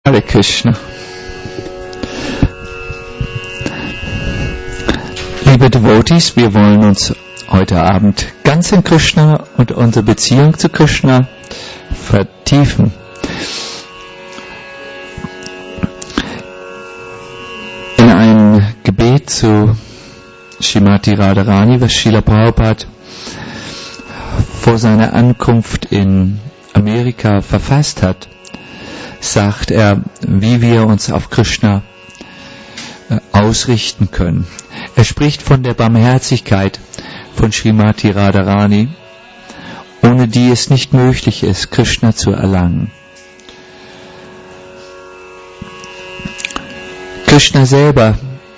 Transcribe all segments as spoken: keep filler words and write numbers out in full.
Hare Krishna. Liebe Devotees, wir wollen uns heute Abend ganz in Krishna und unsere Beziehung zu Krishna vertiefen. In einem Gebet zu Srimati Radharani, was Srila Prabhupada vor seiner Ankunft in Amerika verfasst hat, sagt er, wie wir uns auf Krishna äh, ausrichten können. Er spricht von der Barmherzigkeit von Srimati Radharani, ohne die es nicht möglich ist, Krishna zu erlangen. Krishna selber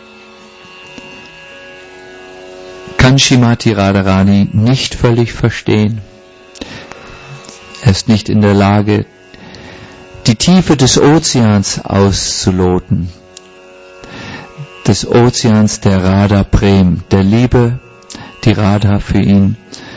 kann Srimati Radharani nicht völlig verstehen. Er ist nicht in der Lage, die Tiefe des Ozeans auszuloten, des Ozeans der Radha Prem, der Liebe, die Radha für ihn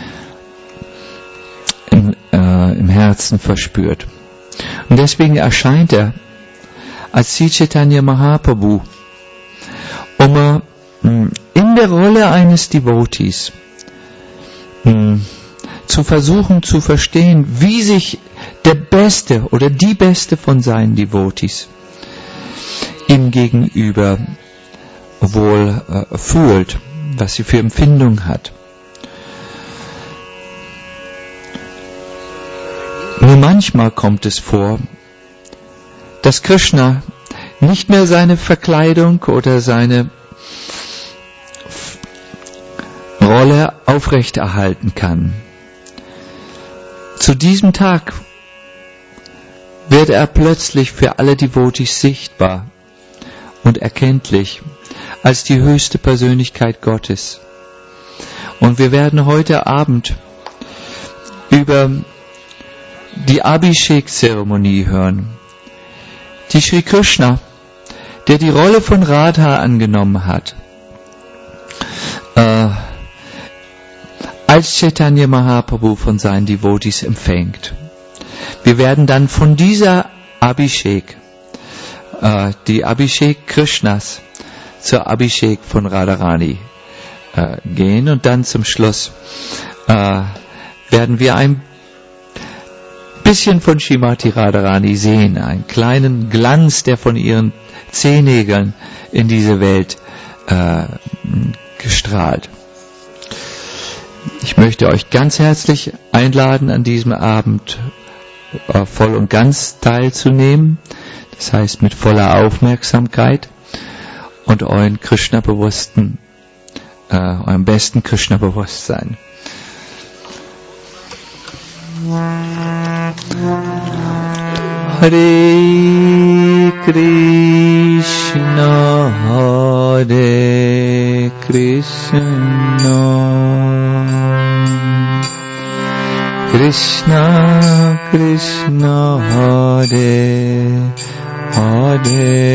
im, äh, im Herzen verspürt. Und deswegen erscheint er als Sri Chaitanya Mahaprabhu, um er in der Rolle eines Devotees mh, zu versuchen zu verstehen, wie sich der Beste oder die Beste von seinen Devotees ihm gegenüber wohl äh, fühlt, was sie für Empfindung hat. Nur manchmal kommt es vor, dass Krishna nicht mehr seine Verkleidung oder seine Rolle aufrechterhalten kann. Zu diesem Tag wird er plötzlich für alle Devotees sichtbar und erkenntlich als die höchste Persönlichkeit Gottes. Und wir werden heute Abend über die Abhishek-Zeremonie hören, die Sri Krishna, der die Rolle von Radha angenommen hat, äh, als Chaitanya Mahaprabhu von seinen Devotees empfängt. Wir werden dann von dieser Abhishek, äh, die Abhishek Krishnas, zur Abhishek von Radharani äh, gehen und dann zum Schluss äh, werden wir ein bisschen von Srimati Radharani sehen, einen kleinen Glanz, der von ihren Zehennägeln in diese Welt äh, gestrahlt. Ich möchte euch ganz herzlich einladen, an diesem Abend äh, voll und ganz teilzunehmen, das heißt mit voller Aufmerksamkeit und euren Krishna-bewussten, äh, eurem besten Krishna-Bewusstsein. Hare Krishna, Hare Krishna, Krishna Krishna, Hare Hare,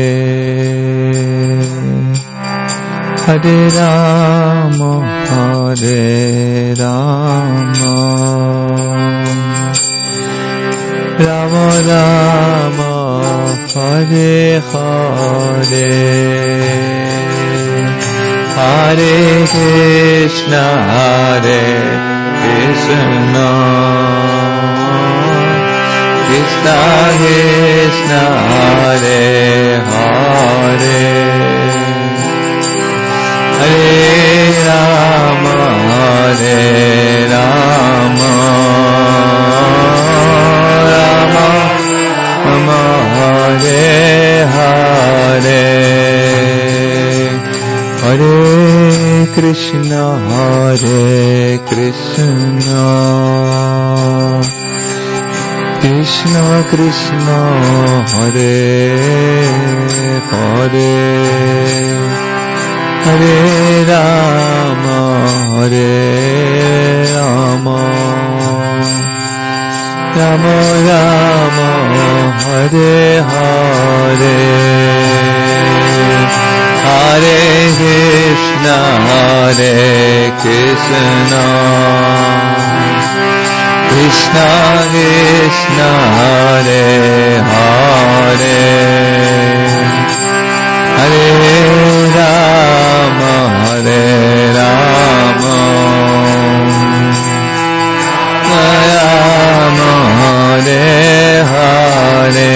Hare Rama, Hare Rama, Rama Rama, Hare Hare, Hare Krishna, Hare Krishna, Krishna Krishna, Hare Hare, Hare Rama, Hare Rama, Rama Rama, Hare Hare, Hare Krishna, Hare Krishna, Krishna Krishna, Hare Hare, Hare Rama, Hare Rama, Rama Rama, Hare Hare, Hare Krishna, Hare Krishna, Krishna Krishna Hare Hare Hare Rama Hare Rama Rama Hare Hare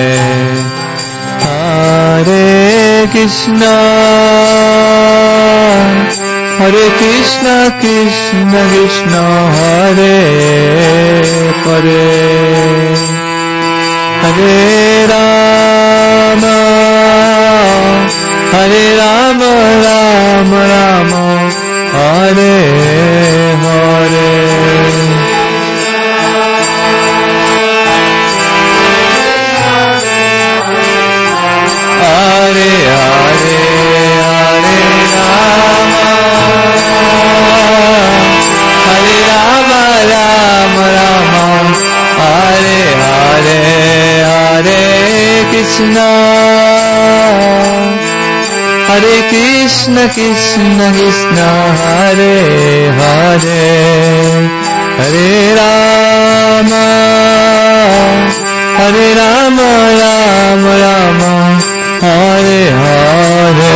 Hare Krishna Hare Krishna Krishna Krishna Hare Hare Hare Rama Hare Rama Rama Rama Hare Hare Hare Hare Hare Rama Hare Rama Rama Rama Hare Hare Hare Krishna Hare Krishna Krishna Krishna Hare Hare Hare Rama Hare Rama Rama Rama Hare Hare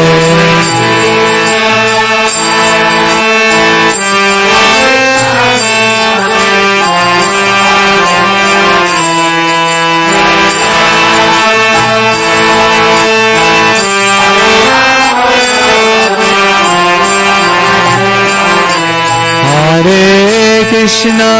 Hare Krishna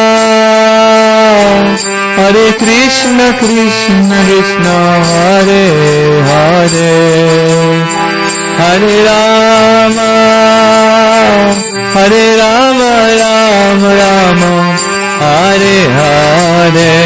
Hare Krishna Krishna Krishna Hare Hare Hare Rama Hare Rama Rama Rama Hare Hare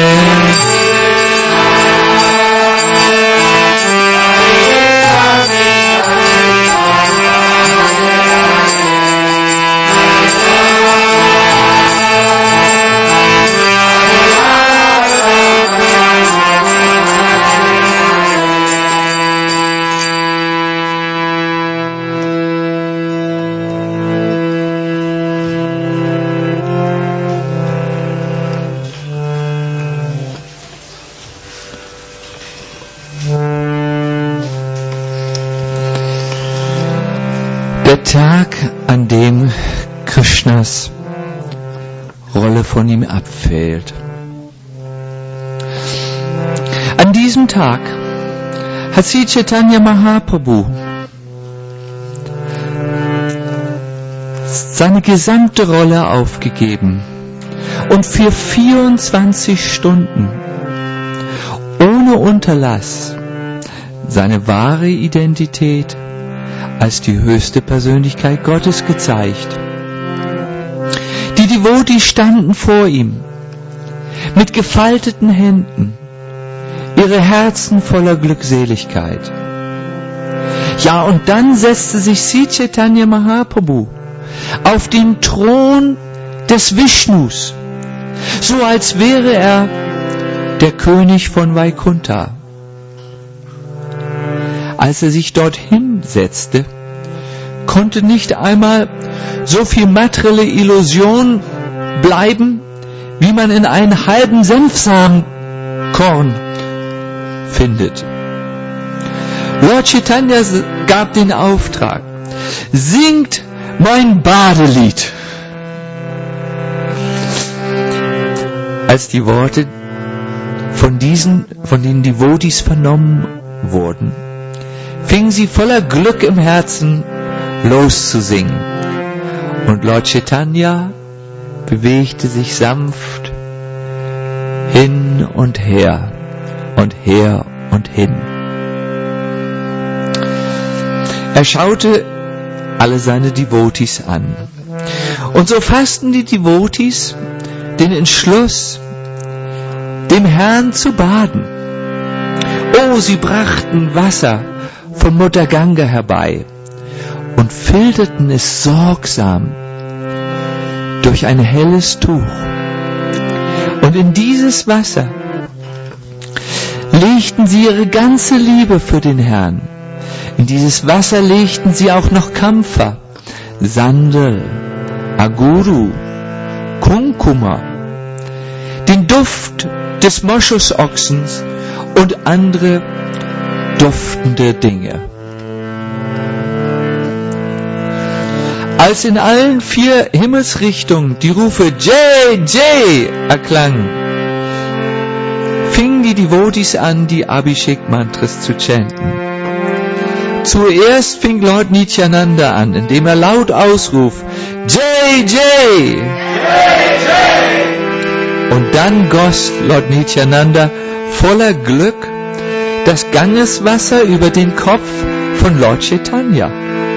Der Tag, an dem Krishnas Rolle von ihm abfällt. An diesem Tag hat Sri Chaitanya Mahaprabhu seine gesamte Rolle aufgegeben und für vierundzwanzig Stunden ohne Unterlass seine wahre Identität als die höchste Persönlichkeit Gottes gezeigt. Die Devotis standen vor ihm mit gefalteten Händen, ihre Herzen voller Glückseligkeit. Ja, und dann setzte sich Sri Chaitanya Mahaprabhu auf den Thron des Vishnus, so als wäre er der König von Vaikuntha. Als er sich dorthin setzte, konnte nicht einmal so viel materielle Illusion bleiben, wie man in einem halben Senfsamenkorn findet. Lord Chaitanya gab den Auftrag: Singt mein Badelied. Als die Worte von diesen, von den Devotis vernommen wurden, fingen sie voller Glück im Herzen loszusingen. Und Lord Chaitanya bewegte sich sanft hin und her und her und hin. Er schaute alle seine Devotis an. Und so fassten die Devotis den Entschluss, dem Herrn zu baden. Oh, sie brachten Wasser von Mutter Ganga herbei und filterten es sorgsam durch ein helles Tuch. Und in dieses Wasser legten sie ihre ganze Liebe für den Herrn. In dieses Wasser legten sie auch noch Kampfer, Sandal, Aguru, Kurkuma, den Duft des Moschusochsens und andere duftende Dinge. Als in allen vier Himmelsrichtungen die Rufe Jai Jai erklangen, fingen die Devotis an, die Abhishek-Mantras zu chanten. Zuerst fing Lord Nityananda an, indem er laut ausruft, Jai Jai! Jai Jai! Und dann goss Lord Nityananda voller Glück das Gangeswasser über den Kopf von Lord Chaitanya.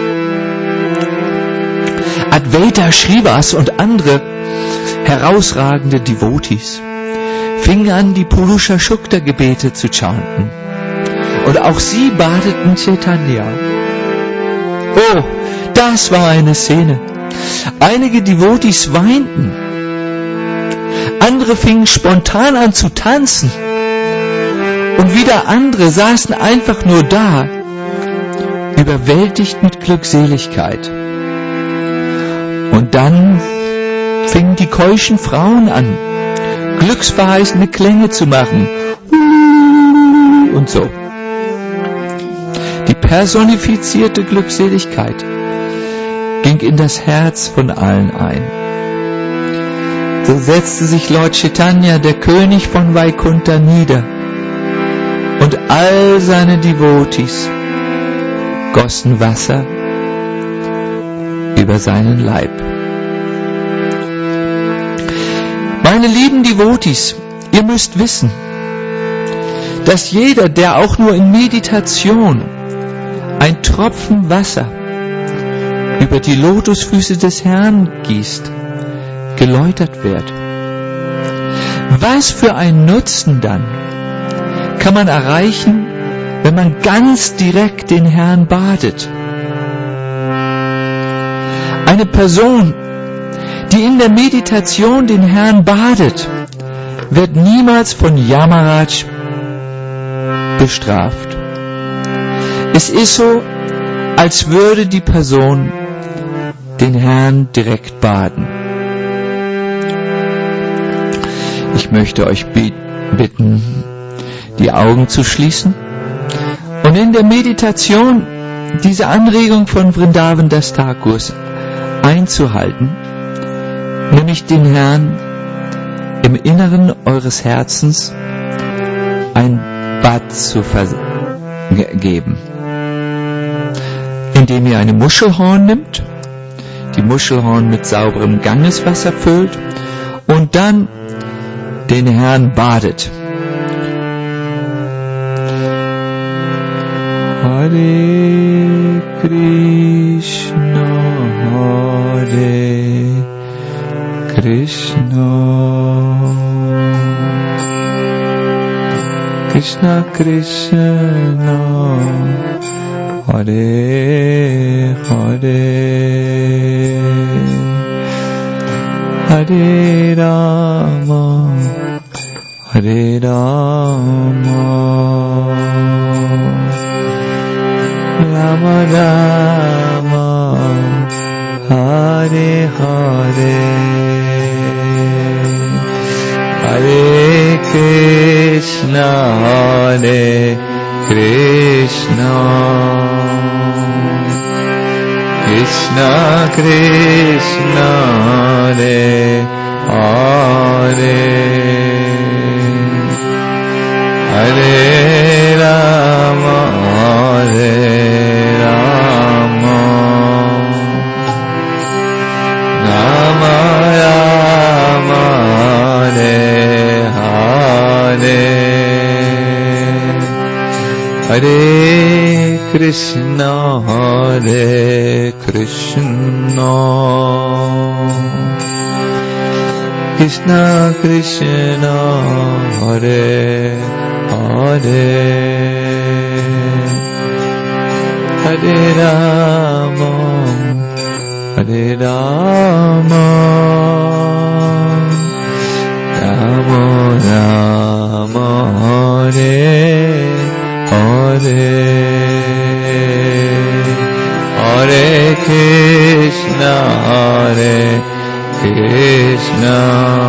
Advaita Shrivas und andere herausragende Devotis fingen an, die Purusha Shukta Gebete zu chanten. Und auch sie badeten Chaitanya. Oh, das war eine Szene. Einige Devotis weinten. Andere fingen spontan an zu tanzen. Und wieder andere saßen einfach nur da, überwältigt mit Glückseligkeit. Und dann fingen die keuschen Frauen an, glücksverheißende Klänge zu machen. Und so. Die personifizierte Glückseligkeit ging in das Herz von allen ein. So setzte sich Lord Chaitanya, der König von Vaikuntha, nieder und all seine Devotis gossen Wasser über seinen Leib. Meine lieben Devotis, ihr müsst wissen, dass jeder, der auch nur in Meditation ein Tropfen Wasser über die Lotusfüße des Herrn gießt, geläutert wird. Was für ein Nutzen dann kann man erreichen, wenn man ganz direkt den Herrn badet? Eine Person, die in der Meditation den Herrn badet, wird niemals von Yamaraj bestraft. Es ist so, als würde die Person den Herrn direkt baden. Ich möchte euch bitten, die Augen zu schließen und in der Meditation diese Anregung von Vrindavan Das Thakurs einzuhalten, nämlich den Herrn im Inneren eures Herzens ein Bad zu vergeben, indem ihr eine Muschelhorn nimmt, die Muschelhorn mit sauberem Gangeswasser füllt und dann den Herrn badet. Hare Krishna, Hare Krishna, Krishna Krishna, Hare Hare, Hare Rama, Hare Rama, Rama Rama, Hare Hare, Hare Krishna, Hare Krishna, Krishna Krishna, Hare Hare, Hare Rama, Hare Rama, Rama Rama, Hare Hare, Hare Krishna, Hare Krishna, Krishna Krishna, Hare Hare, Hare Rama, Hare Rama, Rama Rama, Hare Hare, Hare Krishna, Hare Krishna,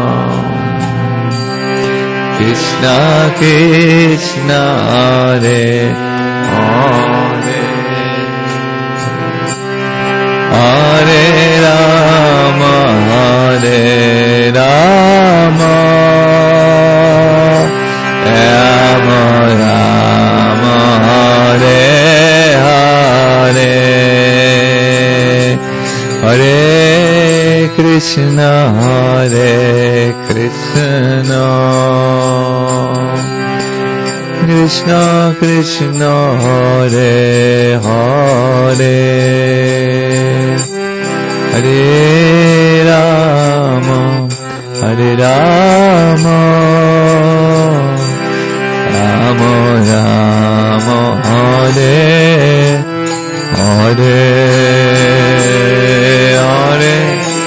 Krishna Krishna, Hare Hare, Hare Rama, Hare Rama, Rama Rama, Hare Hare, Hare Krishna, Hare Krishna, Krishna Krishna, Hare Hare, Hare Rama, Hare Rama, Rama Rama, Hare Hare, Hare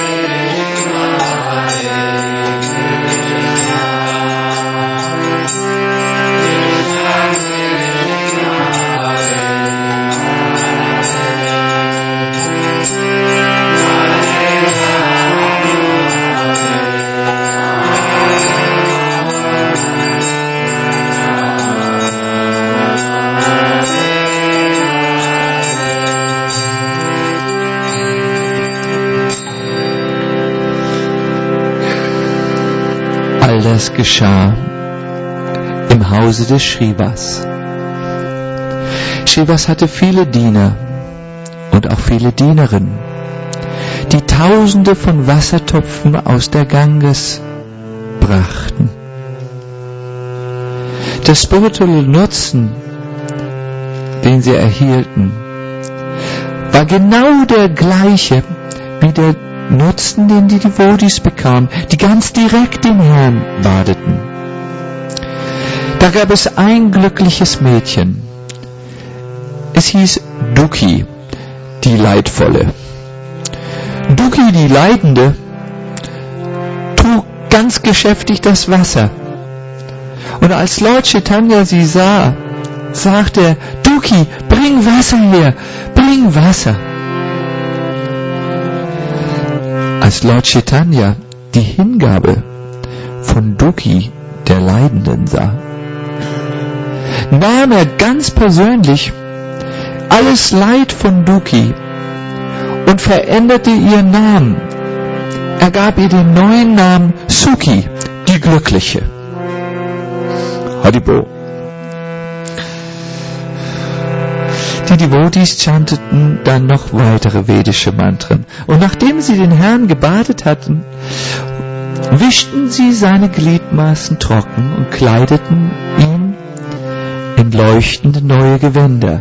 das geschah im Hause des Shrivas. Shrivas hatte viele Diener und auch viele Dienerinnen, die Tausende von Wassertöpfen aus der Ganges brachten. Der spirituelle Nutzen, den sie erhielten, war genau der gleiche wie der Nutzen, den die Devotis bekamen, die ganz direkt den Herrn badeten. Da gab es ein glückliches Mädchen. Es hieß Duki, die Leidvolle. Duki, die Leidende, trug ganz geschäftig das Wasser. Und als Lord Chaitanya sie sah, sagte er, Duki, bring Wasser her, bring Wasser. Als Lord Chaitanya die Hingabe von Duki, der Leidenden, sah, nahm er ganz persönlich alles Leid von Duki und veränderte ihren Namen. Er gab ihr den neuen Namen Sukhi, die Glückliche. Haribo. Die Devotis chanteten dann noch weitere vedische Mantren. Und nachdem sie den Herrn gebadet hatten, wischten sie seine Gliedmaßen trocken und kleideten ihn in leuchtende neue Gewänder.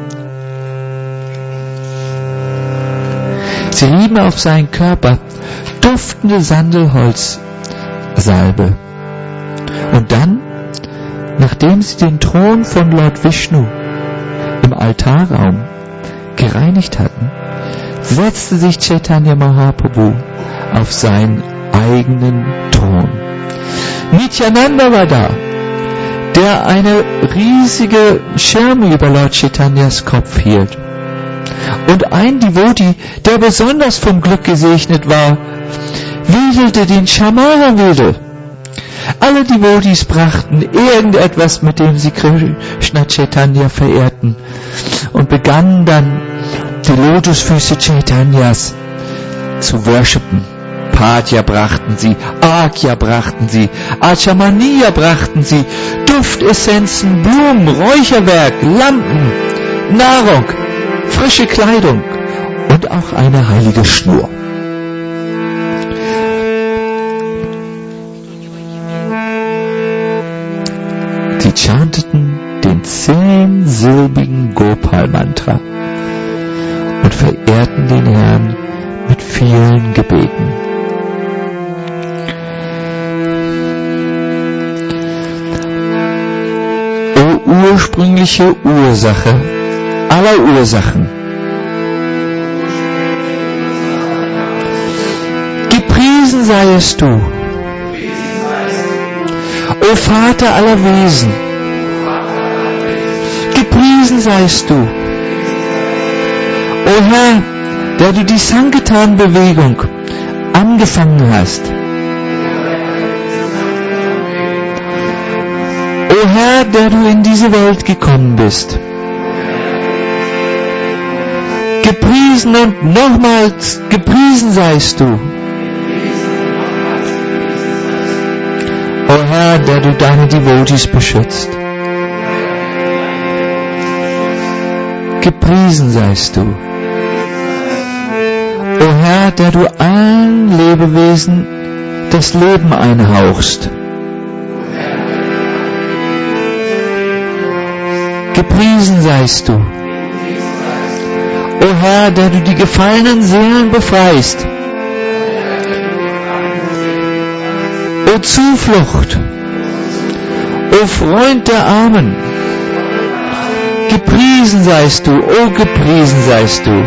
Sie rieben auf seinen Körper duftende Sandelholzsalbe. Und dann, nachdem sie den Thron von Lord Vishnu im Altarraum gereinigt hatten, setzte sich Chaitanya Mahaprabhu auf seinen eigenen Thron. Nityananda war da, der eine riesige Schirme über Lord Chaitanyas Kopf hielt. Und ein Devoti, der besonders vom Glück gesegnet war, wedelte den Chamara-Wedel. Alle Devotis brachten irgendetwas, mit dem sie Krishna Chaitanya verehrten, und begannen dann, die Lotusfüße Chaitanyas zu worshipen. Padya brachten sie, Akya brachten sie, Achamaniya brachten sie, Duftessenzen, Blumen, Räucherwerk, Lampen, Nahrung, frische Kleidung und auch eine heilige Schnur. Sie chanteten den zehnsilbigen Gopal-Mantra und verehrten den Herrn mit vielen Gebeten. O ursprüngliche Ursache aller Ursachen, gepriesen seiest du, O Vater aller Wesen, gepriesen seist du, O Herr, der du die Sankirtan-Bewegung angefangen hast. O Herr, der du in diese Welt gekommen bist, gepriesen und nochmals gepriesen seist du. O Herr, der du deine Devotees beschützt, gepriesen seist du. O Herr, der du allen Lebewesen das Leben einhauchst, gepriesen seist du. O Herr, der du die gefallenen Seelen befreist, O Zuflucht, O Freund der Armen, gepriesen seist du, O gepriesen seist du.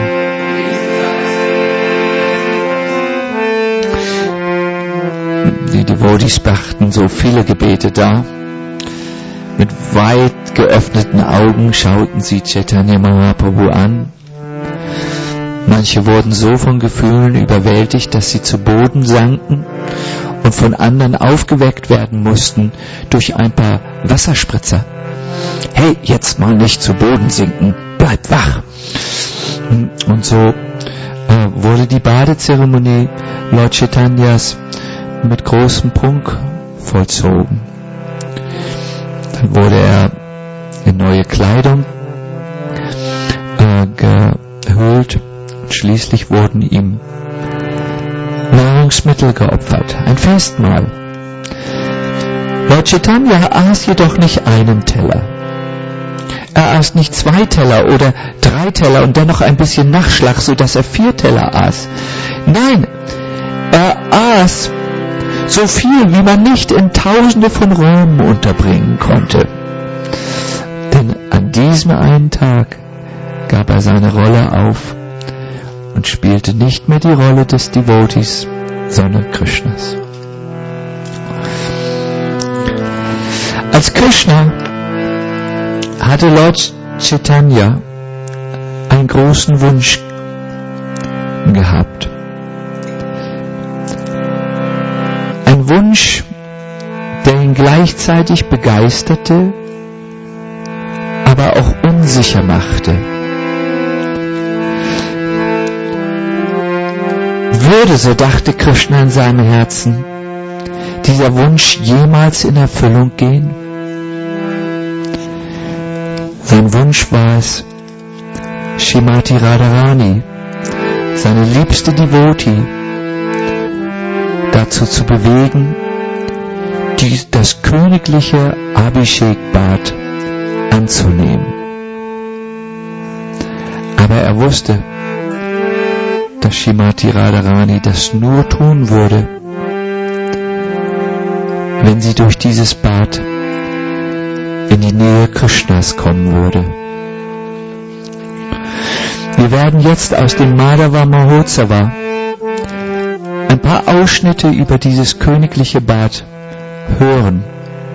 Die Devotees brachten so viele Gebete dar. Mit weit geöffneten Augen schauten sie Chaitanya Mahaprabhu an. Manche wurden so von Gefühlen überwältigt, dass sie zu Boden sanken und von anderen aufgeweckt werden mussten durch ein paar Wasserspritzer. Hey, jetzt mal nicht zu Boden sinken, bleib wach. Und so äh, wurde die Badezeremonie Lord Chaitanyas mit großem Prunk vollzogen. Dann wurde er in neue Kleidung äh, gehüllt. Schließlich wurden ihm Nahrungsmittel geopfert, ein Festmahl. Lord Chaitanya aß jedoch nicht einen Teller. Er aß nicht zwei Teller oder drei Teller und dann noch ein bisschen Nachschlag, sodass er vier Teller aß. Nein, er aß so viel, wie man nicht in Tausende von Räumen unterbringen konnte. Denn an diesem einen Tag gab er seine Rolle auf und spielte nicht mehr die Rolle des Devotees, sondern Krishnas. Als Krishna hatte Lord Chaitanya einen großen Wunsch gehabt. Ein Wunsch, der ihn gleichzeitig begeisterte, aber auch unsicher machte. Würde, so dachte Krishna in seinem Herzen, dieser Wunsch jemals in Erfüllung gehen? Sein Wunsch war es, Srimati Radharani, seine liebste Devotee, dazu zu bewegen, die, das königliche Abhishek-Bad anzunehmen. Aber er wusste, dass Srimati Radharani das nur tun würde, wenn sie durch dieses Bad in die Nähe Krishnas kommen würde. Wir werden jetzt aus dem Madhava Mahotsava ein paar Ausschnitte über dieses königliche Bad hören.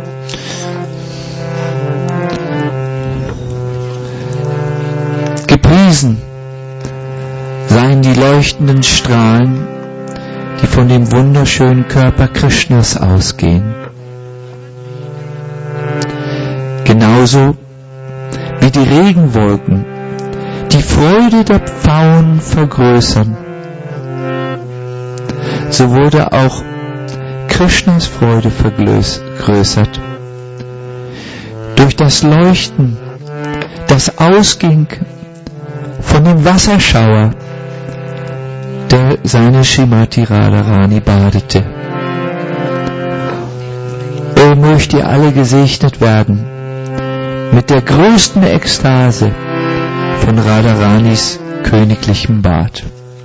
Gepriesen seien die leuchtenden Strahlen, die von dem wunderschönen Körper Krishnas ausgehen. Genauso wie die Regenwolken die Freude der Pfauen vergrößern, so wurde auch Krishnas Freude vergrößert. Durch das Leuchten, das ausging von dem Wasserschauer, der seine Srimati Radharani badete. O möcht ihr alle gesegnet werden mit der größten Ekstase von Radharanis königlichem Bad.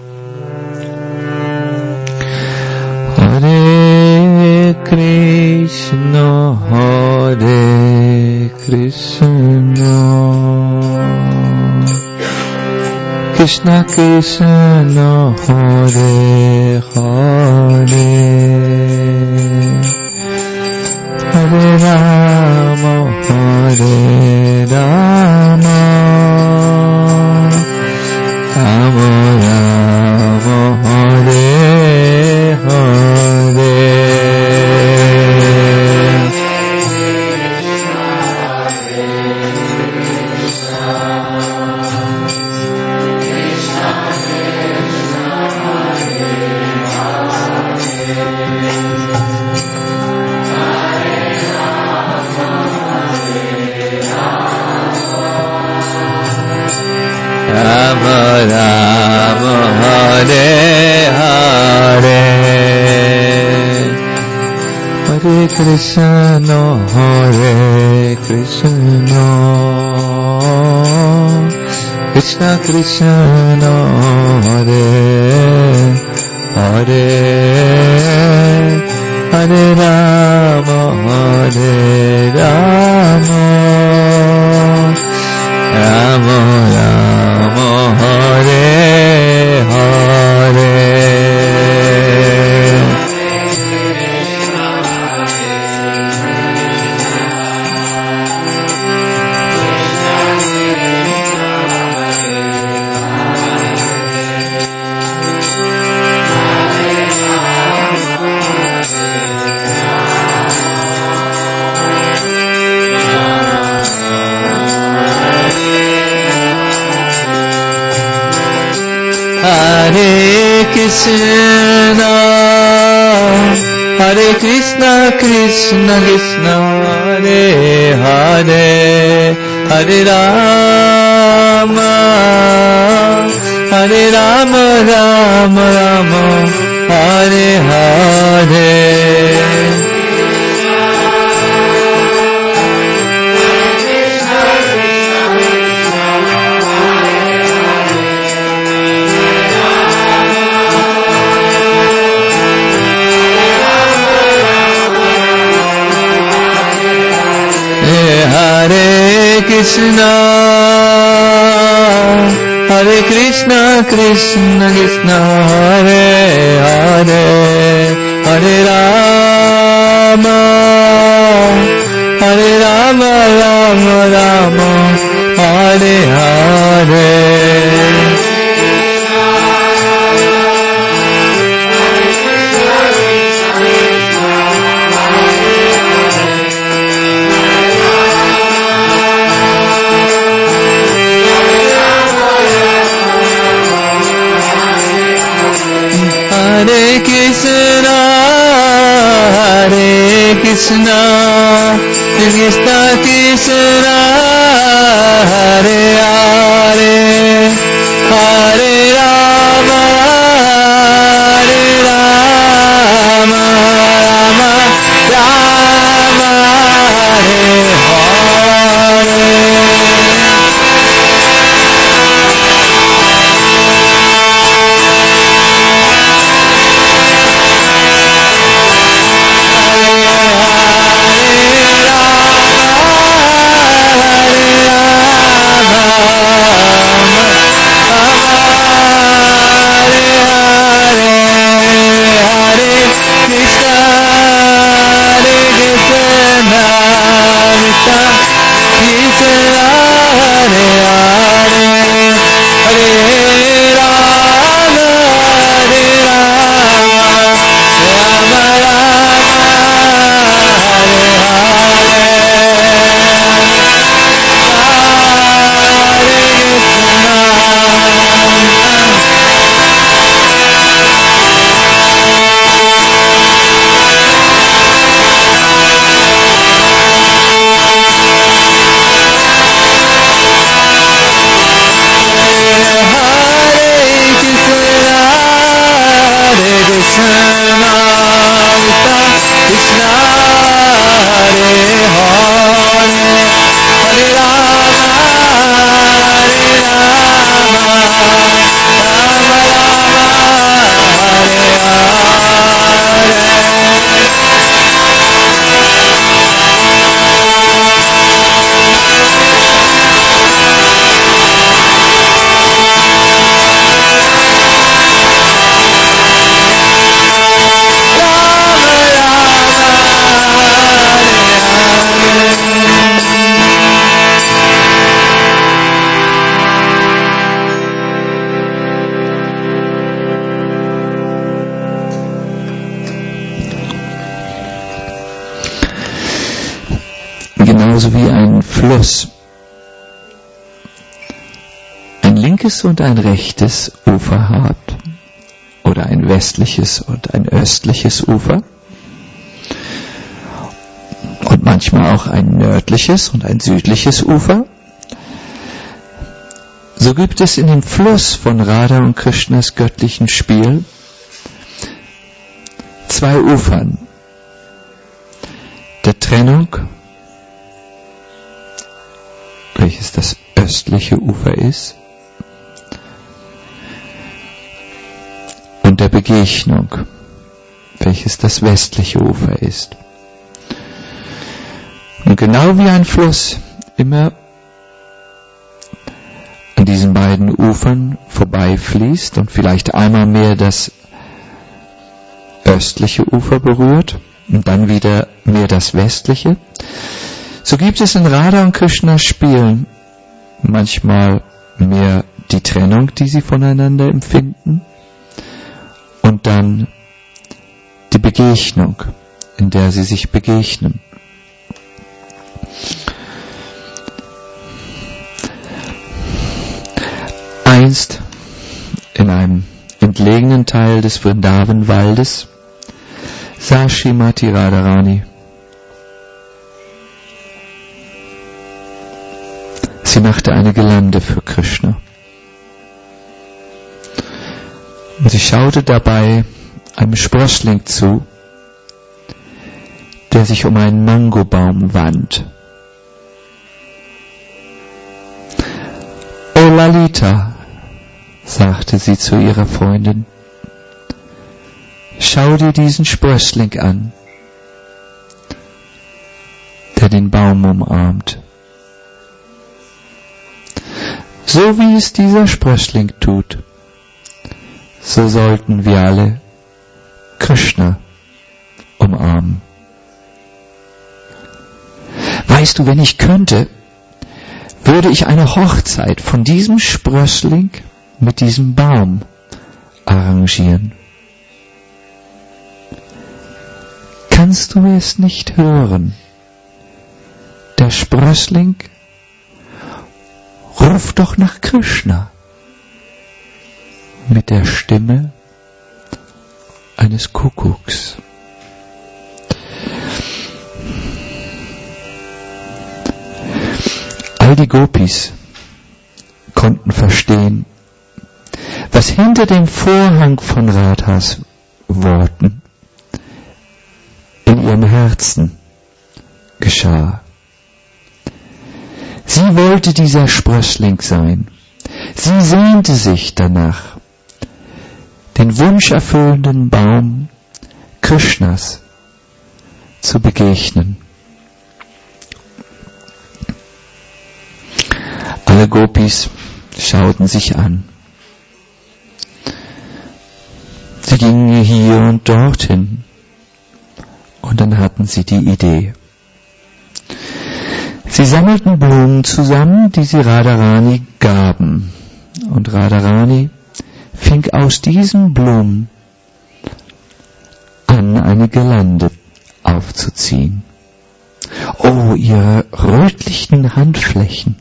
Hare Krishna, Hare Krishna, Krishna Krishna, Hare Hare, Hare Rama, Hare Rama, Rama Rama, Hare Krishna, Hare Krishna, Krishna Krishna, Hare Hare, Hare Rama, Hare Rama, Rama Rama, Hare Hare. Hare Krishna, Hare Krishna, Krishna Krishna, Hare Hare, Hare Rama, Hare Rama, Rama Rama, Hare Hare. Hare Krishna, Hare Krishna, Krishna Krishna, Hare Hare, Hare Rama, Hare Rama, Rama Rama, Hare Hare. Hare Krishna, Hare Krishna, Krishna Krishna, Hare Hare, Hare Rama, Hare Rama, Rama Rama, Hare Hare. Genauso wie ein Fluss ein linkes und ein rechtes Ufer hat, oder ein westliches und ein östliches Ufer und manchmal auch ein nördliches und ein südliches Ufer, so gibt es in dem Fluss von Radha und Krishnas göttlichen Spiel zwei Ufern. Trennung, welches das östliche Ufer ist, und der Begegnung, welches das westliche Ufer ist. Und genau wie ein Fluss immer an diesen beiden Ufern vorbeifließt und vielleicht einmal mehr das östliche Ufer berührt und dann wieder mehr das westliche, so gibt es in Radha und Krishna Spielen manchmal mehr die Trennung, die sie voneinander empfinden, und dann die Begegnung, in der sie sich begegnen. Einst in einem entlegenen Teil des Vrindavan-Waldes sah Srimati Radharani. Sie machte eine Girlande für Krishna. Und sie schaute dabei einem Sprössling zu, der sich um einen Mangobaum wand. O Lalita, sagte sie zu ihrer Freundin, schau dir diesen Sprössling an, der den Baum umarmt. So wie es dieser Sprössling tut, so sollten wir alle Krishna umarmen. Weißt du, wenn ich könnte, würde ich eine Hochzeit von diesem Sprössling mit diesem Baum arrangieren. Kannst du es nicht hören? Der Sprössling ruft doch nach Krishna mit der Stimme eines Kuckucks. All die Gopis konnten verstehen, was hinter dem Vorhang von Radhas Worten in ihrem Herzen geschah. Sie wollte dieser Sprössling sein. Sie sehnte sich danach, den wunscherfüllenden Baum Krishnas zu begegnen. Alle Gopis schauten sich an. Sie gingen hier und dorthin und dann hatten sie die Idee. Sie sammelten Blumen zusammen, die sie Radharani gaben. Und Radharani fing aus diesen Blumen an, eine Girlande aufzuziehen. Oh, ihre rötlichen Handflächen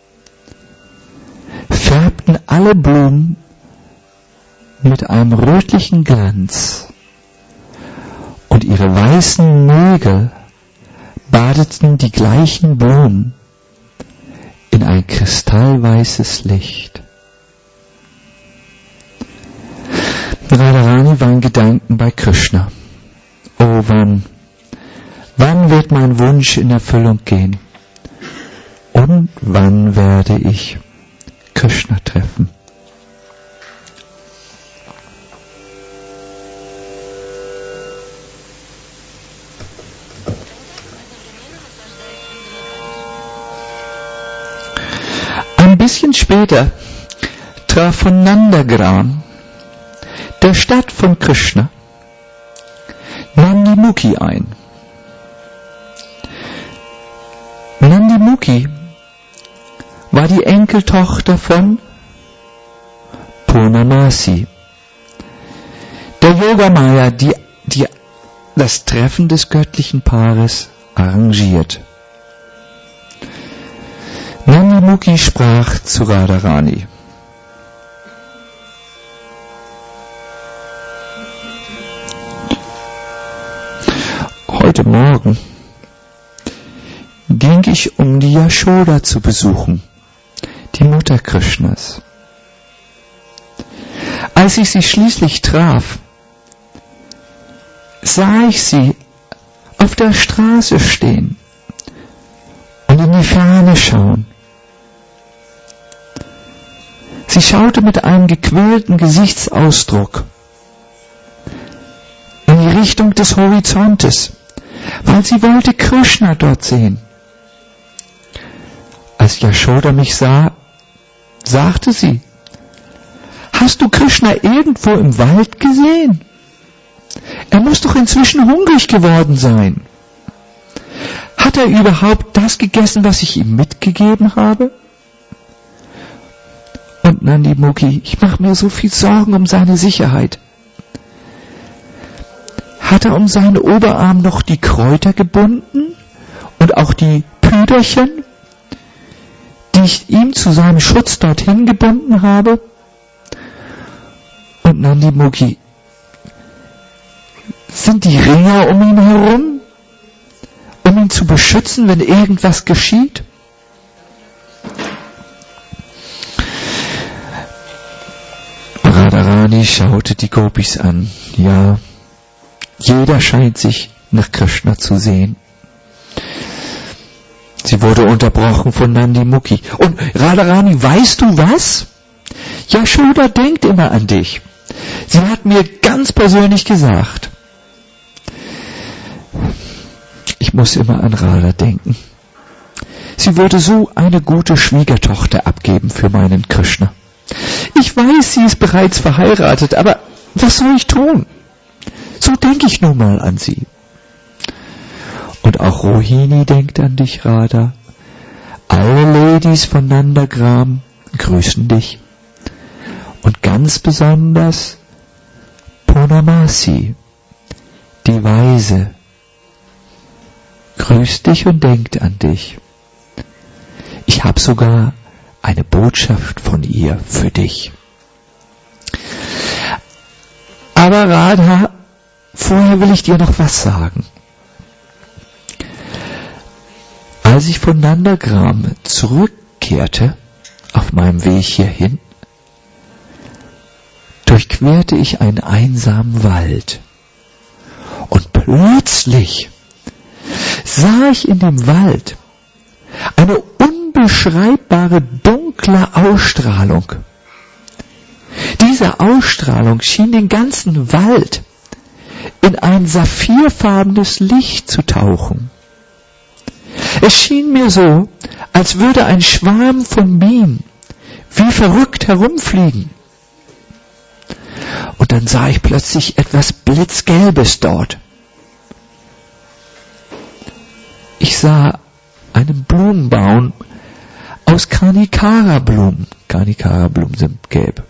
färbten alle Blumen mit einem rötlichen Glanz, und ihre weißen Nägel badeten die gleichen Blumen in ein kristallweißes Licht. Radharani war in Gedanken bei Krishna. Oh, wann, wann wird mein Wunsch in Erfüllung gehen? Und wann werde ich Krishna treffen? Ein bisschen später traf von Nandagram, der Stadt von Krishna, Nandimukhi ein. Nandimukhi war die Enkeltochter von Purnamasi, der Yogamaya, die, die das Treffen des göttlichen Paares arrangiert. Nandimukhi sprach zu Radharani. Heute Morgen ging ich, um die Yashoda zu besuchen, die Mutter Krishnas. Als ich sie schließlich traf, sah ich sie auf der Straße stehen und in die Ferne schauen. Sie schaute mit einem gequälten Gesichtsausdruck in die Richtung des Horizontes, weil sie wollte Krishna dort sehen. Als Yashoda mich sah, sagte sie: Hast du Krishna irgendwo im Wald gesehen? Er muss doch inzwischen hungrig geworden sein. Hat er überhaupt das gegessen, was ich ihm mitgegeben habe? Und Nandi Mukhi, ich mache mir so viel Sorgen um seine Sicherheit. Hat er um seinen Oberarm noch die Kräuter gebunden und auch die Püderchen, die ich ihm zu seinem Schutz dorthin gebunden habe? Und Nandi Mukhi, sind die Ringer um ihn herum, um ihn zu beschützen, wenn irgendwas geschieht? Radharani schaute die Gopis an. Ja, jeder scheint sich nach Krishna zu sehen. Sie wurde unterbrochen von Nandi Mukhi. Und Radharani, weißt du was? Yashoda denkt immer an dich. Sie hat mir ganz persönlich gesagt. Ich muss immer an Radha denken. Sie würde so eine gute Schwiegertochter abgeben für meinen Krishna. Ich weiß, sie ist bereits verheiratet, aber was soll ich tun? So denke ich nun mal an sie. Und auch Rohini denkt an dich, Radha. Alle Ladies von Nandagram grüßen dich. Und ganz besonders Purnamasi, die Weise, grüßt dich und denkt an dich. Ich habe sogar eine Botschaft von ihr für dich. Aber Radha, vorher will ich dir noch was sagen. Als ich von Nandagram zurückkehrte, auf meinem Weg hierhin, durchquerte ich einen einsamen Wald. Und plötzlich sah ich in dem Wald eine unbeschreibbare dunkle Ausstrahlung. Diese Ausstrahlung schien den ganzen Wald in ein saphirfarbenes Licht zu tauchen. Es schien mir so, als würde ein Schwarm von Bienen wie verrückt herumfliegen. Und dann sah ich plötzlich etwas Blitzgelbes dort. Ich sah einen Blumenbaum aus Karnikara-Blumen. Karnikara-Blumen sind gelb.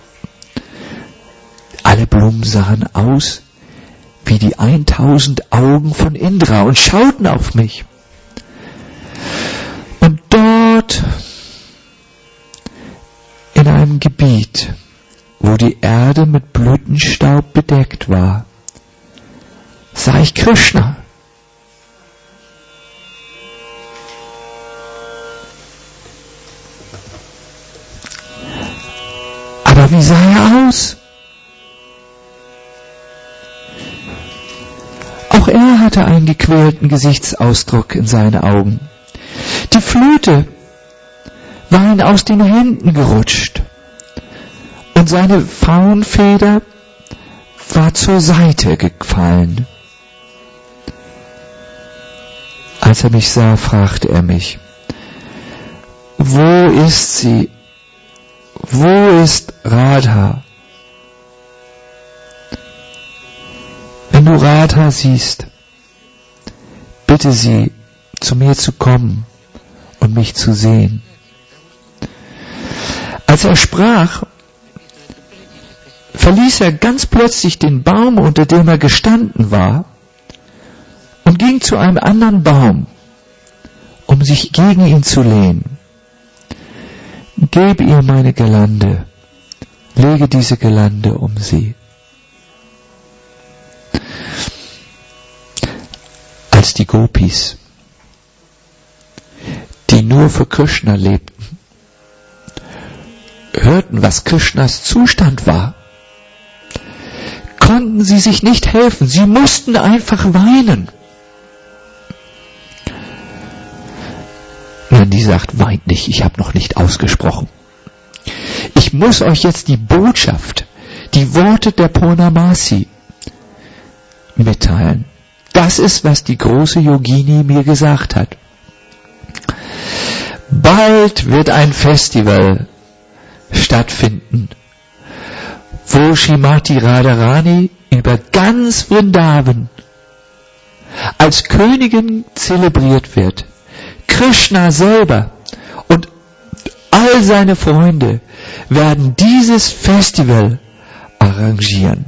Alle Blumen sahen aus wie die eintausend Augen von Indra und schauten auf mich. Und dort, in einem Gebiet, wo die Erde mit Blütenstaub bedeckt war, sah ich Krishna. Aber wie sah er aus? Auch er hatte einen gequälten Gesichtsausdruck in seinen Augen. Die Flöte war ihm aus den Händen gerutscht und seine Faunfeder war zur Seite gefallen. Als er mich sah, fragte er mich: Wo ist sie? Wo ist Radha? Wenn du Radha siehst, bitte sie, zu mir zu kommen und mich zu sehen. Als er sprach, verließ er ganz plötzlich den Baum, unter dem er gestanden war, und ging zu einem anderen Baum, um sich gegen ihn zu lehnen. Gib ihr meine Girlande, lege diese Girlande um sie. Als die Gopis, die nur für Krishna lebten, hörten, was Krishnas Zustand war, konnten sie sich nicht helfen. Sie mussten einfach weinen. Gandhi sagt, weint nicht, ich habe noch nicht ausgesprochen. Ich muss euch jetzt die Botschaft, die Worte der Purnamasi mitteilen. Das ist, was die große Yogini mir gesagt hat. Bald wird ein Festival stattfinden, wo Srimati Radharani über ganz Vrindavan als Königin zelebriert wird. Krishna selber und all seine Freunde werden dieses Festival arrangieren.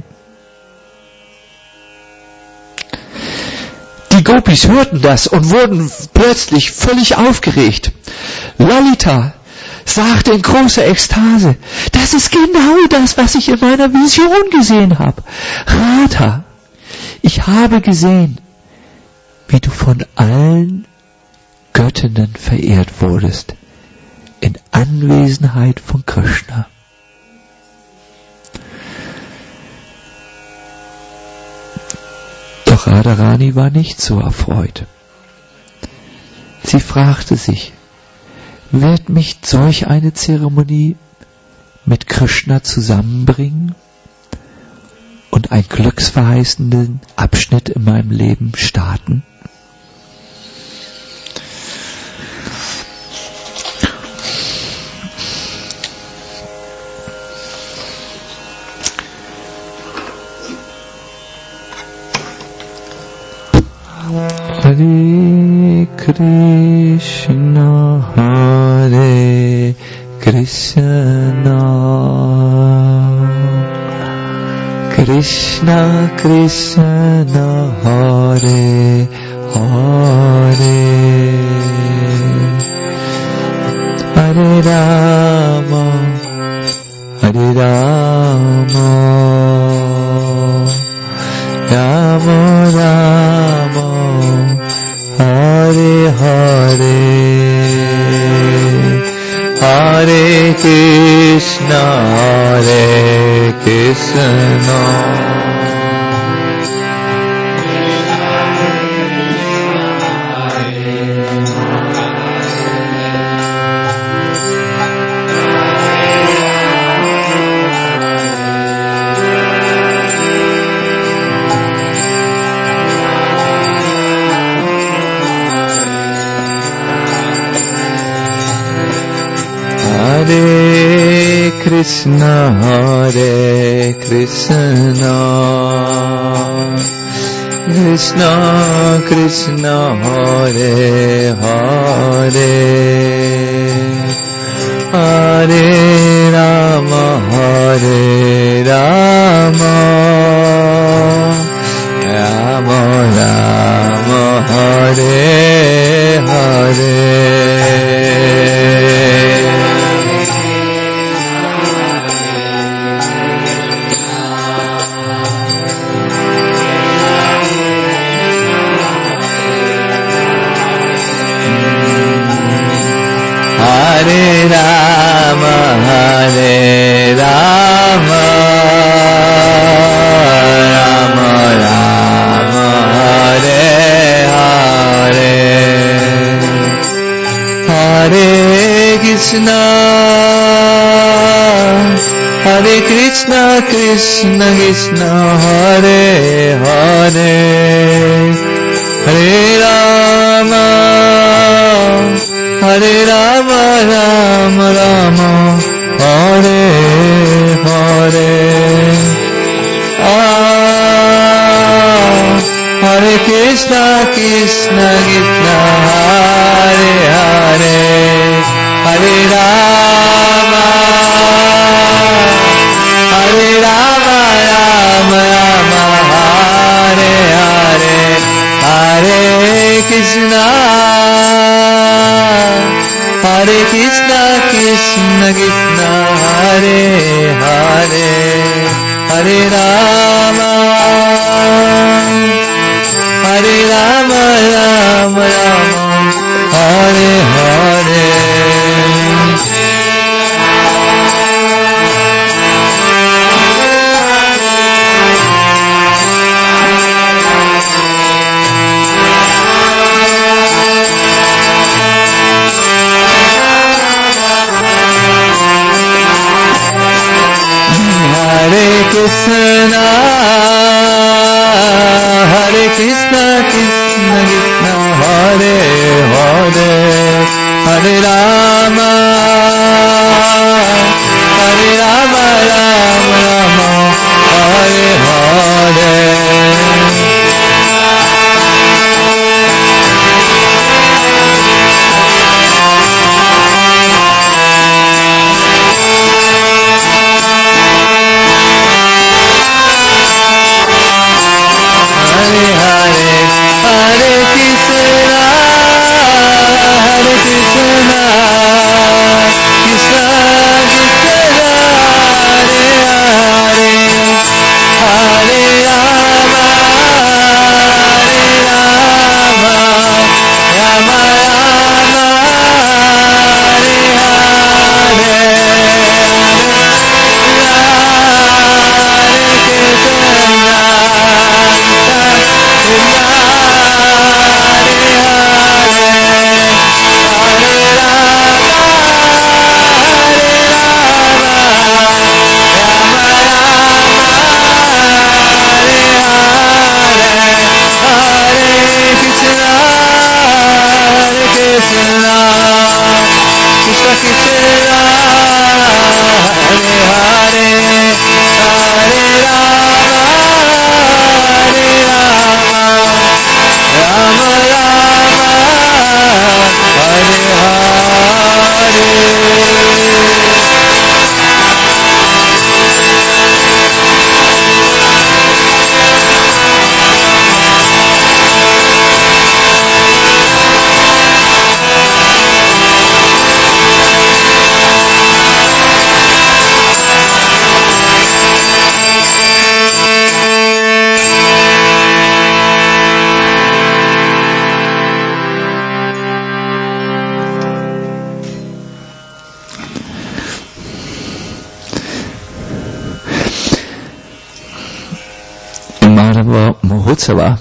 Die Gopis hörten das und wurden plötzlich völlig aufgeregt. Lalita sagte in großer Ekstase, das ist genau das, was ich in meiner Vision gesehen habe. Radha, ich habe gesehen, wie du von allen Göttinnen verehrt wurdest, in Anwesenheit von Krishna. Doch Radharani war nicht so erfreut. Sie fragte sich, wird mich solch eine Zeremonie mit Krishna zusammenbringen und einen glücksverheißenden Abschnitt in meinem Leben starten? Hare Krishna, Hare Krishna, Krishna Krishna, Hare Hare, Hare Rama, Hare Rama, Rama Rama, Hare Hare, Hare Krishna, Hare Krishna, Hare Krishna, Hare Krishna, Krishna Krishna, Hare Hare, Hare Rama, Hare Rama, Rama Rama, Hare Hare. Hare Rama, Hare Rama, Rama Rama, Hare Hare, Hare Krishna, Hare Krishna, Krishna Krishna, Hare Hare, Hare Rama, Hare Rama, Rama Rama, Hare Hare, ah, Hare Krishna, Krishna Krishna, Hare Hare, Hare Rama, Hare Rama, Rama Rama, Hare Hare, Hare Krishna, Hare Krishna, Krishna Krishna, Hare Hare, Hare Rama, Hare Rama, Rama Rama, Hare Hare. Krishna, Hare Krishna, Krishna Krishna, Hare Hare, Hare Rama, Hare Rama, Rama Rama, Hare Hare. Mahotsava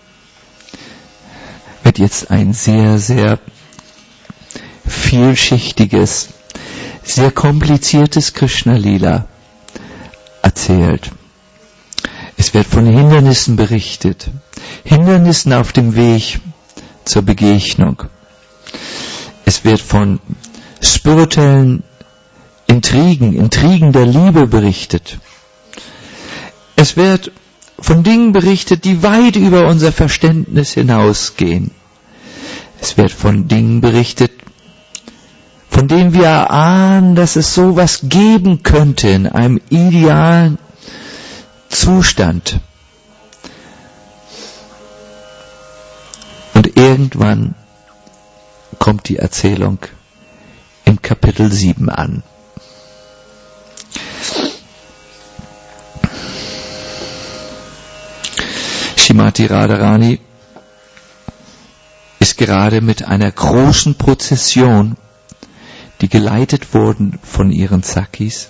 wird jetzt ein sehr, sehr vielschichtiges, sehr kompliziertes Krishna-Lila erzählt. Es wird von Hindernissen berichtet, Hindernissen auf dem Weg zur Begegnung. Es wird von spirituellen Intrigen, Intrigen der Liebe berichtet. Es wird von Dingen berichtet, die weit über unser Verständnis hinausgehen. Es wird von Dingen berichtet, von denen wir erahnen, dass es sowas geben könnte in einem idealen Zustand. Und irgendwann kommt die Erzählung im Kapitel sieben an. Srimati Radharani ist gerade mit einer großen Prozession, die geleitet wurden von ihren Sakhis,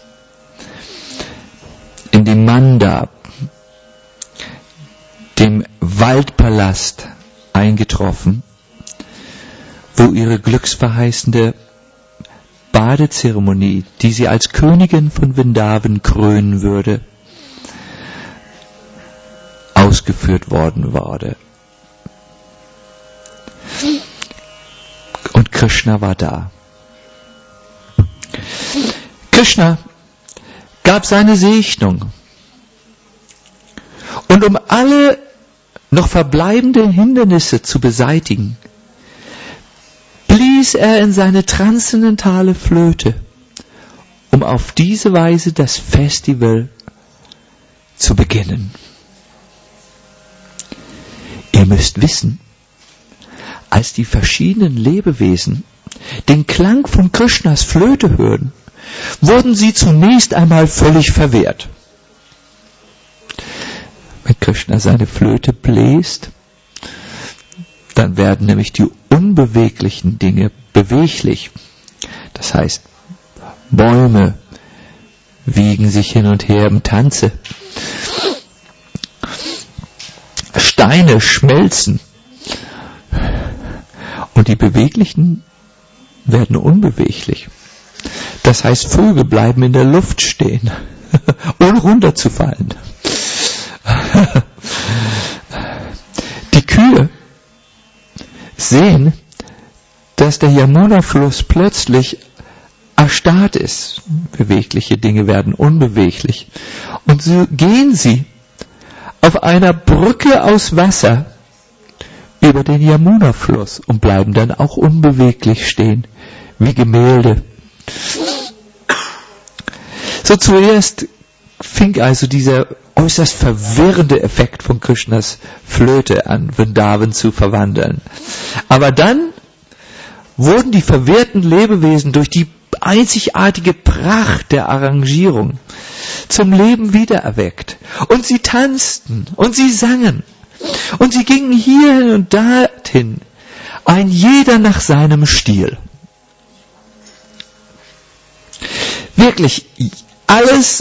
in dem Manda, dem Waldpalast, eingetroffen, wo ihre glücksverheißende Badezeremonie, die sie als Königin von Vrindavan krönen würde, ausgeführt worden war. Und Krishna war da. Krishna gab seine Segnung. Und um alle noch verbleibenden Hindernisse zu beseitigen, blies er in seine transzendentale Flöte, um auf diese Weise das Festival zu beginnen. Ihr müsst wissen, als die verschiedenen Lebewesen den Klang von Krishnas Flöte hörten, wurden sie zunächst einmal völlig verwehrt. Wenn Krishna seine Flöte bläst, dann werden nämlich die unbeweglichen Dinge beweglich. Das heißt, Bäume wiegen sich hin und her im Tanze. Steine schmelzen. Und die Beweglichen werden unbeweglich. Das heißt, Vögel bleiben in der Luft stehen. ohne runterzufallen. Die Kühe sehen, dass der Yamuna-Fluss plötzlich erstarrt ist. Bewegliche Dinge werden unbeweglich. Und so gehen sie auf einer Brücke aus Wasser über den Yamuna-Fluss und bleiben dann auch unbeweglich stehen, wie Gemälde. So zuerst fing also dieser äußerst verwirrende Effekt von Krishnas Flöte an, Vrindavan zu verwandeln. Aber dann wurden die verwirrten Lebewesen durch die einzigartige Pracht der Arrangierung zum Leben wiedererweckt. Und sie tanzten und sie sangen und sie gingen hierhin und dorthin, ein jeder nach seinem Stil. Wirklich, alles,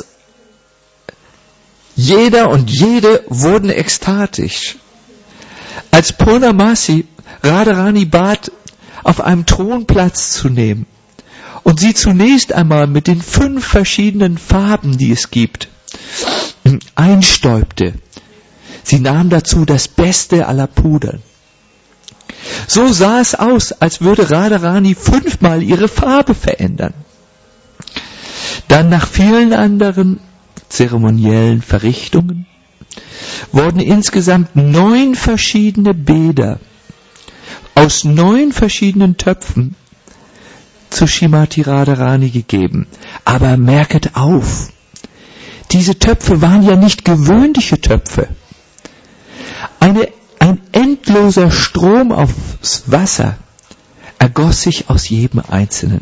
jeder und jede wurden ekstatisch. Als Purnamasi Radharani bat, auf einem Thron Platz zu nehmen und sie zunächst einmal mit den fünf verschiedenen Farben, die es gibt, einstäubte. Sie nahm dazu das Beste aller Puder. So sah es aus, als würde Radharani fünfmal ihre Farbe verändern. Dann nach vielen anderen zeremoniellen Verrichtungen wurden insgesamt neun verschiedene Bäder aus neun verschiedenen Töpfen zu Srimati Radharani gegeben. Aber merket auf, diese Töpfe waren ja nicht gewöhnliche Töpfe. Eine, ein endloser Strom aufs Wasser ergoss sich aus jedem einzelnen.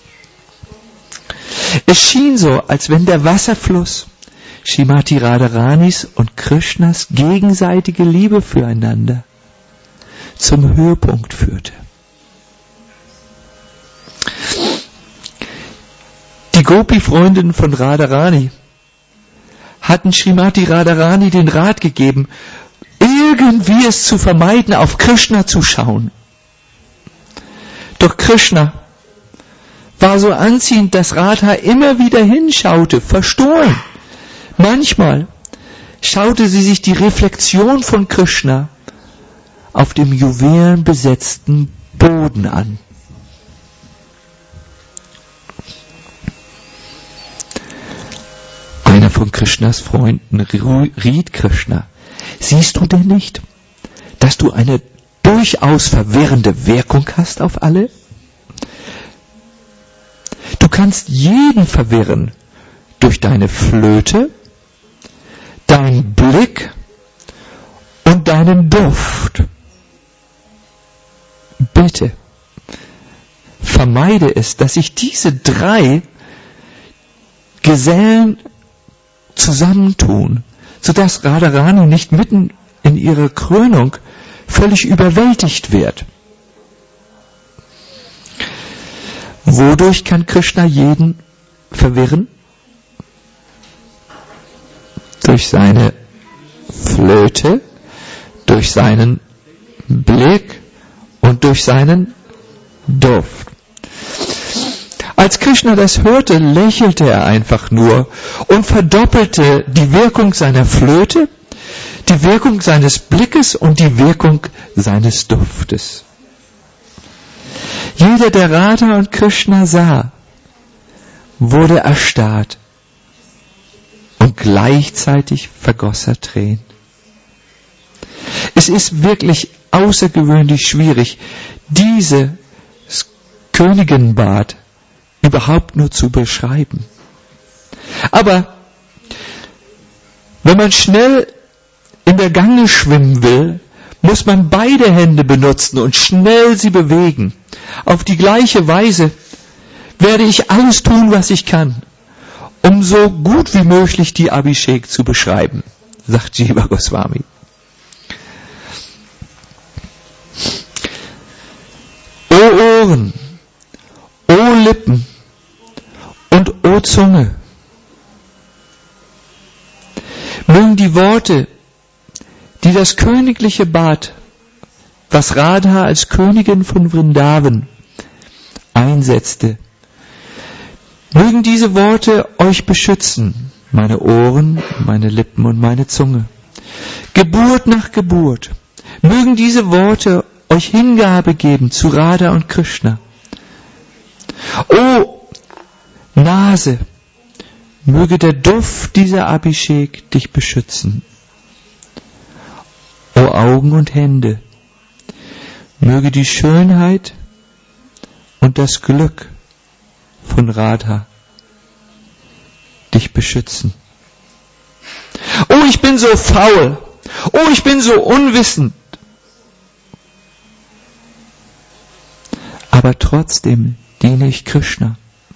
Es schien so, als wenn der Wasserfluss Srimati Radharanis und Krishnas gegenseitige Liebe füreinander zum Höhepunkt führte. Die Gopi-Freundinnen von Radharani hatten Srimati Radharani den Rat gegeben, irgendwie es zu vermeiden, auf Krishna zu schauen. Doch Krishna war so anziehend, dass Radha immer wieder hinschaute, verstohlen. Manchmal schaute sie sich die Reflexion von Krishna auf dem juwelenbesetzten Boden an. Einer von Krishnas Freunden riet Krishna: Siehst du denn nicht, dass du eine durchaus verwirrende Wirkung hast auf alle? Du kannst jeden verwirren durch deine Flöte, deinen Blick und deinen Duft. Bitte, vermeide es, dass sich diese drei Gesellen zusammentun, sodass Radharani nicht mitten in ihrer Krönung völlig überwältigt wird. Wodurch kann Krishna jeden verwirren? Durch seine Flöte, durch seinen Blick und durch seinen Duft. Als Krishna das hörte, lächelte er einfach nur und verdoppelte die Wirkung seiner Flöte, die Wirkung seines Blickes und die Wirkung seines Duftes. Jeder, der Radha und Krishna sah, wurde erstarrt und gleichzeitig vergoss er Tränen. Es ist wirklich außergewöhnlich schwierig, dieses Königinbad überhaupt nur zu beschreiben. Aber wenn man schnell in der Gange schwimmen will, muss man beide Hände benutzen und schnell sie bewegen. Auf die gleiche Weise werde ich alles tun, was ich kann, um so gut wie möglich die Abhishek zu beschreiben, sagt Jiva Goswami. O Ohren, O Lippen und O Zunge, mögen die Worte, die das königliche Bad, was Radha als Königin von Vrindavan einsetzte, mögen diese Worte euch beschützen meine Ohren, meine Lippen und meine Zunge. Geburt nach Geburt. Mögen diese Worte euch Hingabe geben zu Radha und Krishna. O Nase, möge der Duft dieser Abhishek dich beschützen. O Augen und Hände, möge die Schönheit und das Glück von Radha dich beschützen. Oh, ich bin so faul. Oh, ich bin so unwissend. Aber trotzdem diene ich Krishna.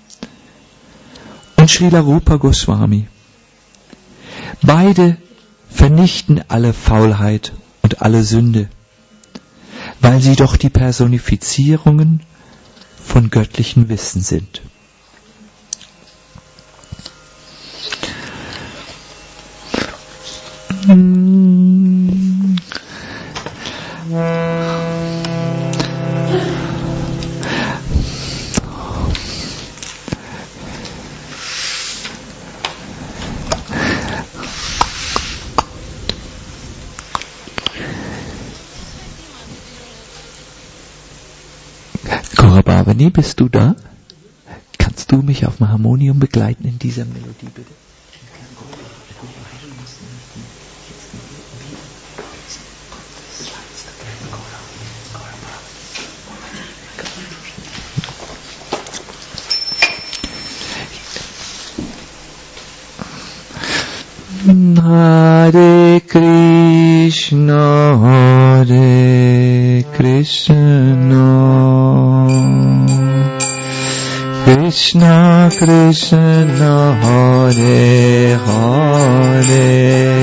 Und Srila Rupa Goswami. Beide vernichten alle Faulheit und alle Sünde, weil sie doch die Personifizierungen von göttlichem Wissen sind. Gaurabhavani, bist du da? Kannst du mich auf dem Harmonium begleiten in dieser Melodie, bitte? Hare Krishna, Hare Krishna, Krishna Krishna, Hare Hare,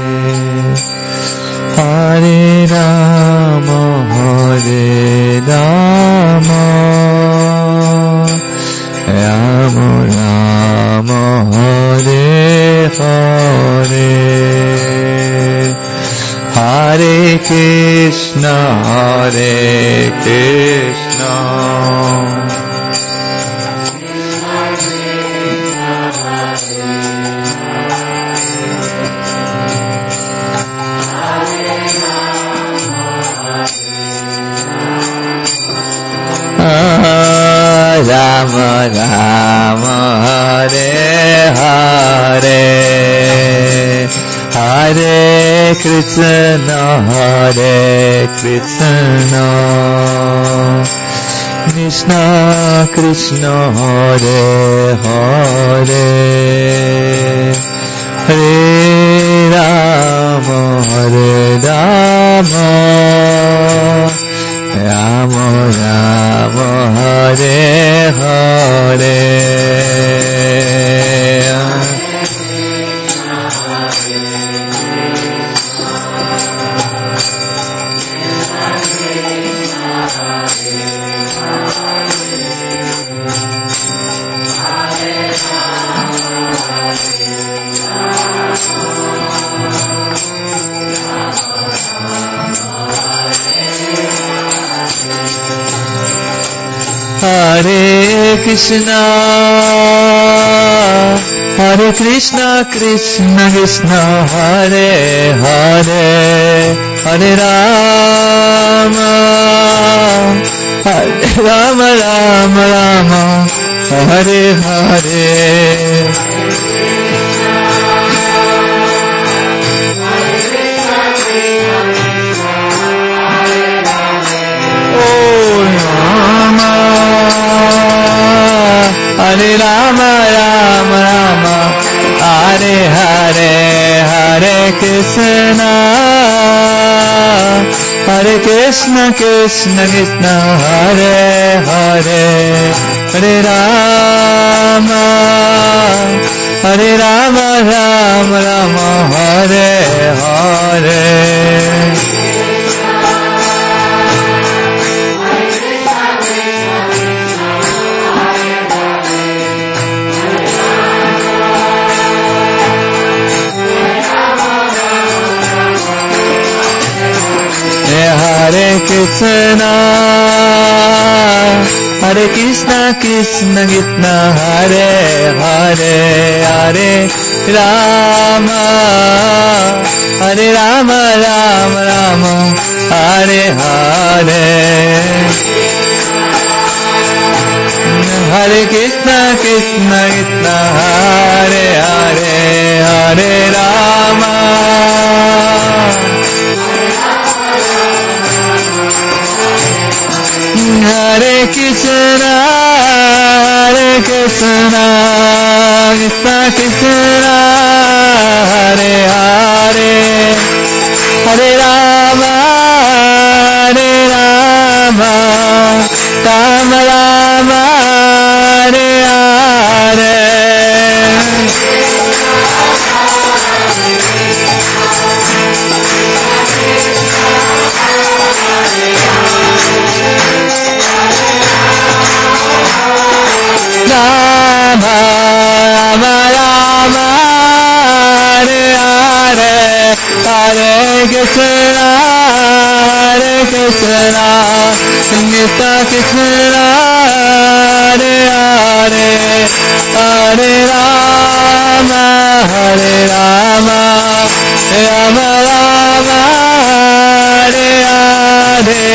Hare Rama, Hare Rama, Rama Rama, Hare Hare, Hare Krishna, Hare Krishna, Rama Rama, Hare Hare, Hare Krishna, Hare Krishna, Krishna Krishna, Hare Hare, Hare Rama, Hare Rama, Rama Rama, Hare Hare. Hare Krishna, Hare Krishna, Krishna Krishna, Hare Hare, Hare Rama, Hare Rama, Rama Rama, Hare Hare. Hare Rama, Rama Rama, Hare Hare, Hare Krishna, Hare Krishna, Krishna Krishna, Hare Hare, Hare Rama, Hare Rama, Rama Rama, Hare Hare. Hare Krishna, Hare Krishna, Krishna Krishna, Hare Hare, Hare Rama, Hare Rama, Rama Rama, Hare Hare, Hare Krishna, Krishna Krishna, Hare Hare, Hare Rama, Hare Krishna, Hare Krishna, Krishna Krishna, Hare Hare, Hare Rama, Hare Rama, Rama Rama, Hare Hare. Rama, Rama, Rama, Hare Hare, Hare Krishna, Hare Krishna, Krishna Krishna, Hare Hare, Hare Rama, Hare Rama, Rama Rama, Hare Hare,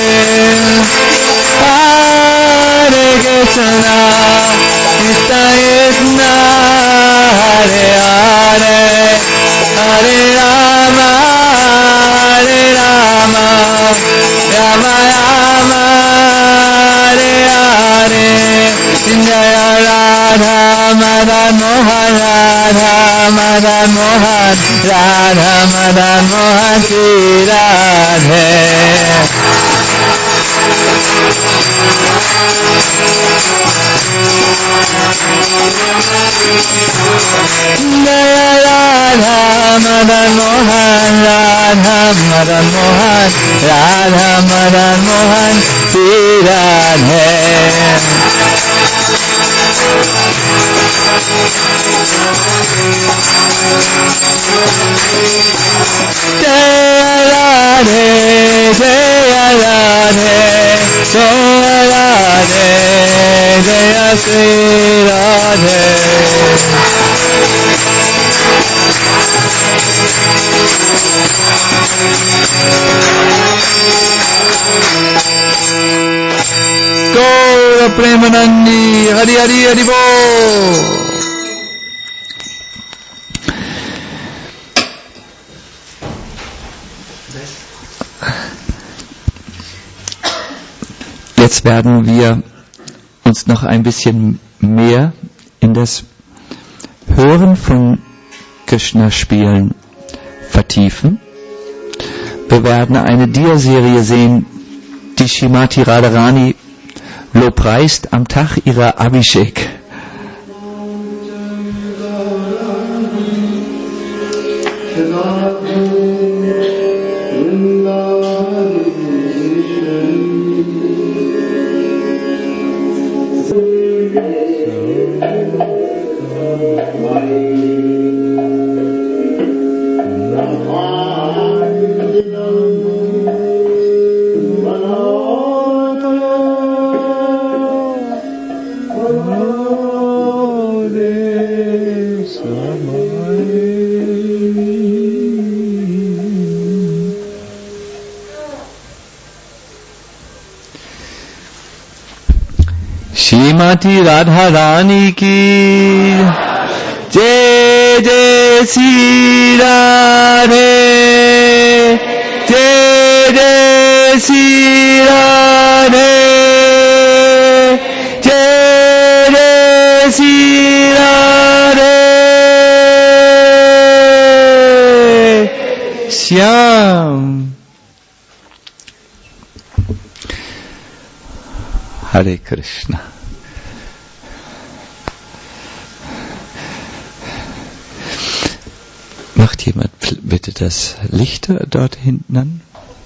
Hare Krishna, Krishna Krishna, Hare Hare, Hare Rama, Hare Rama, Rama Rama, Hare Hare, Jaya Radha Madan Mohan, Radha Madan Mohan, Radha Madan Mohan, Shri Radhe. Jaya Radha Madan Mohan, Radha Madan Mohan, Radha Madan Mohan, Shri Radhe. Jaya Radhe, Jaya Radhe, Jaya Radhe, Jaya Shri Radhe. Gaura Premanandi, Hari Hari Hari Bol. Jetzt werden wir uns noch ein bisschen mehr in das Hören von Krishna-Spielen vertiefen. Wir werden eine Dia-Serie sehen, die Srimati Radharani lobpreist am Tag ihrer Abhishek. Shrimati राधा रानी की जय जय श्री राधे, जय जय श्री राधे, जय जय श्री राधे। Shyam Hare Krishna. Macht jemand bitte das Licht dort hinten an?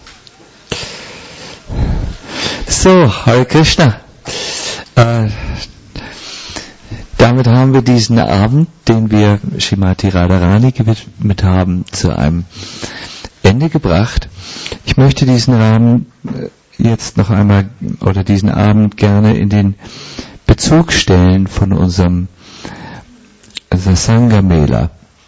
So, Hare Krishna. Äh, damit haben wir diesen Abend, den wir Srimati Radharani gewidmet haben, zu einem Ende gebracht. Ich möchte diesen Rahmen jetzt noch einmal oder diesen Abend gerne in den Bezug stellen von unserem also Sangha Mela.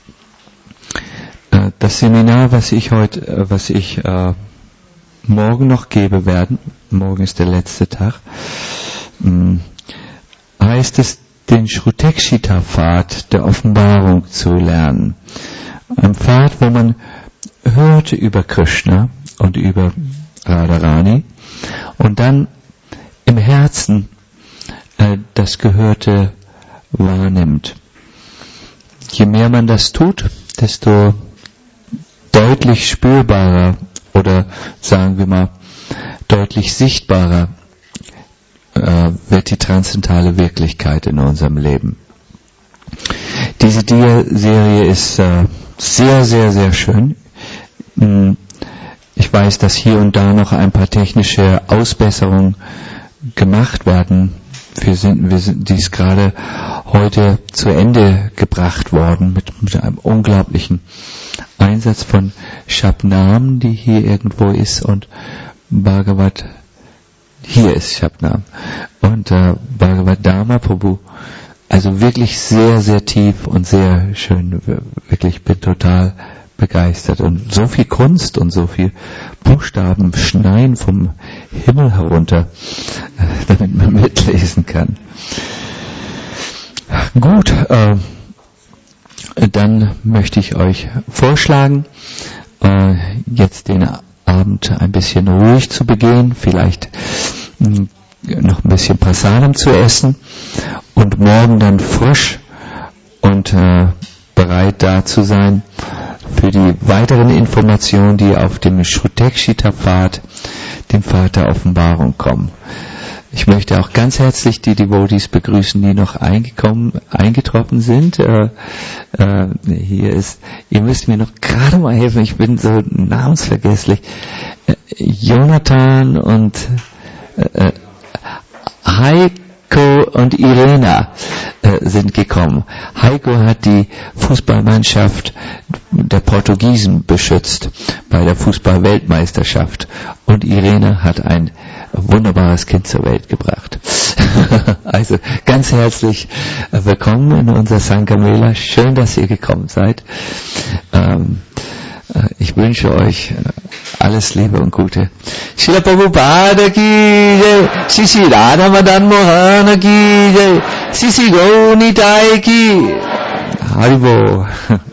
Das Seminar, was ich heute, was ich äh, morgen noch gebe werden, morgen ist der letzte Tag, mh, heißt es, den Shrutekshita-Pfad der Offenbarung zu lernen. Ein Pfad, wo man hört über Krishna und über Radharani und dann im Herzen äh, das Gehörte wahrnimmt. Je mehr man das tut, desto deutlich spürbarer oder sagen wir mal deutlich sichtbarer äh, wird die transzendentale Wirklichkeit in unserem Leben. Diese Dia-Serie ist äh, sehr, sehr, sehr schön. Ich weiß, dass hier und da noch ein paar technische Ausbesserungen gemacht werden. Wir sind, wir sind, die ist gerade heute zu Ende gebracht worden mit, mit einem unglaublichen Einsatz von Shabnam, die hier irgendwo ist, und Bhagavad, hier ist Shabnam, und äh, Bhagavad Dharma Prabhu. Also wirklich sehr, sehr tief und sehr schön. Wirklich bin total begeistert. Und so viel Kunst und so viel Buchstaben schneien vom Himmel herunter, damit man mitlesen kann. Gut, äh, dann möchte ich euch vorschlagen, äh, jetzt den Abend ein bisschen ruhig zu begehen, vielleicht mh, noch ein bisschen Prasadam zu essen und morgen dann frisch und äh, bereit da zu sein für die weiteren Informationen, die auf dem Shrutekshita-Pfad, dem Pfad der Offenbarung, kommen. Ich möchte auch ganz herzlich die Devotees begrüßen, die noch eingekommen, eingetroffen sind. Äh, äh, hier ist, ihr müsst mir noch gerade mal helfen, ich bin so namensvergesslich. Äh, Jonathan und äh, Heiko und Irena äh, sind gekommen. Heiko hat die Fußballmannschaft der Portugiesen beschützt bei der Fußball-Weltmeisterschaft und Irena hat ein wunderbares Kind zur Welt gebracht. Also ganz herzlich willkommen in unser Sangha Mela. Schön, dass ihr gekommen seid. Ähm, Ich wünsche euch alles Liebe und Gute. Srila Prabhupada ki jai, Shri Shri Radha Madan Mohan ki jai, Shri Shri Gaur Nitai ki. Haribo.